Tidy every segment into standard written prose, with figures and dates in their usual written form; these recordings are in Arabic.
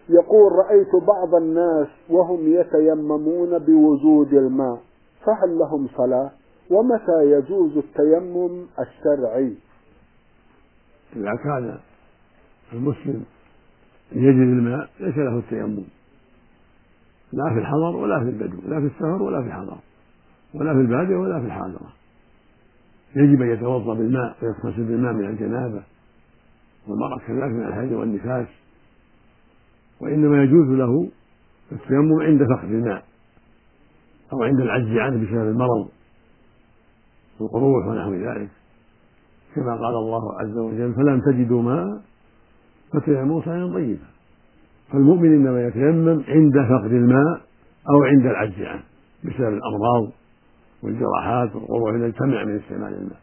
يقول: رأيت بعض الناس وهم يتيممون بوجود الماء، فهل لهم صلاة؟ ومتى يجوز التيمم الشرعي؟ إذا كان المسلم يجد الماء ليس له التيمم، لا في الحضر ولا في البدو، لا في السفر ولا في الحضر، ولا في البادية ولا في الحاضرة. يجب أن يتوضأ بالماء ويغتسل بالماء من الجنابة، والمرأة كذلك من الحيض والنفاس. وإنما يجوز له التيمم عند فقد الماء أو عند العجز عنه بسبب المرض والقروح ونحو ذلك، كما قال الله عز وجل: فلم تجدوا ماء فتيمموا صعيدا طيبا. فالمؤمن إنما يتيمم عند فقد الماء أو عند العجز عنه بسبب الأمراض والجراحات والقروح التي تمنع من استعمال الماء،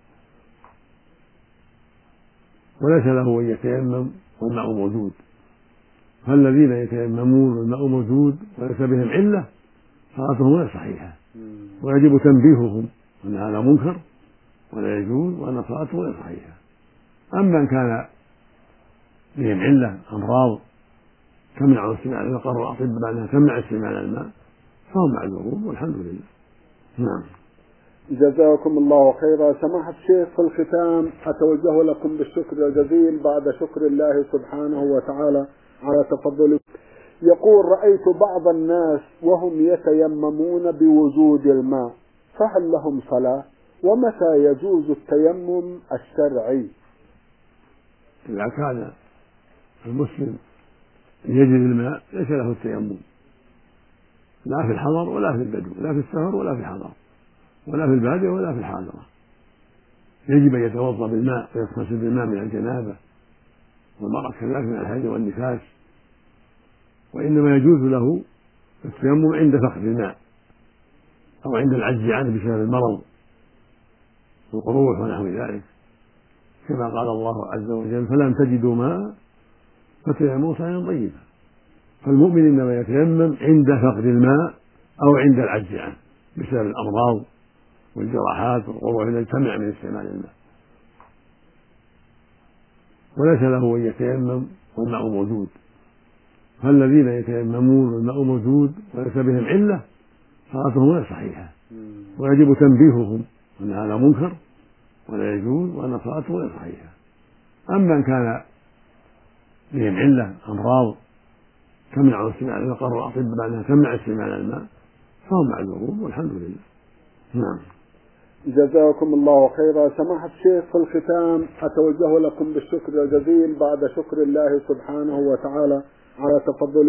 وليس له أن يتيمم والماء موجود. فالذين يتيممون والماء موجود وليس بهم علة صلاتهم غير صحيحة، ويجب تنبيههم أن هذا منكر ولا يجوز وأن صلاته غير صحيحة. أما إن كان بهم علة أمراض تمنع استعمال، وقرر الأطباء أنها تمنع استعمال الماء، فهم معذورون والحمد لله. نعم. جزاكم الله خيرا. سماحة الشيخ، في الختام أتوجه لكم بالشكر الجزيل بعد شكر الله سبحانه وتعالى على تفضله. يقول: رأيت بعض الناس وهم يتيممون بوجود الماء، فهل لهم صلاة؟ ومتى يجوز التيمم الشرعي؟ إذا كان المسلم يجد الماء ليس له التيمم، لا في الحضر ولا في البدو، لا في السفر ولا في الحضر، ولا في البادية ولا في الحاضرة. يجب أن يتوضأ بالماء ويغتسل بالماء من الجنابة، والمرأة كذلك من الحيض والنفاس. وإنما يجوز له التيمم عند فقد الماء أو عند العجز عنه بسبب المرض والقروح ونحو ذلك، كما قال الله عز وجل: فلم تجدوا ماء فتيمموا صعيدا طيبا. فالمؤمن إنما يتيمم عند فقد الماء أو عند العجز عنه بسبب الأمراض والجراحات والقروح التي تمنع من استعمال الماء، وليس له أن يتيمم والماء موجود. فالذين يتيممون والماء موجود وليس بهم علة صلاتهم غير صحيحة، ويجب تنبيههم أن هذا منكر ولا يجوز وأن صلاته غير صحيحة. أما إن كان بهم علة أمراض تمنع استعمال، وقرر الأطباء أنها تمنع استعمال الماء، فهم معذورون والحمد لله. نعم. جزاكم الله خيرا. سماحة الشيخ، في الختام أتوجه لكم بالشكر الجزيل بعد شكر الله سبحانه وتعالى على تفضله.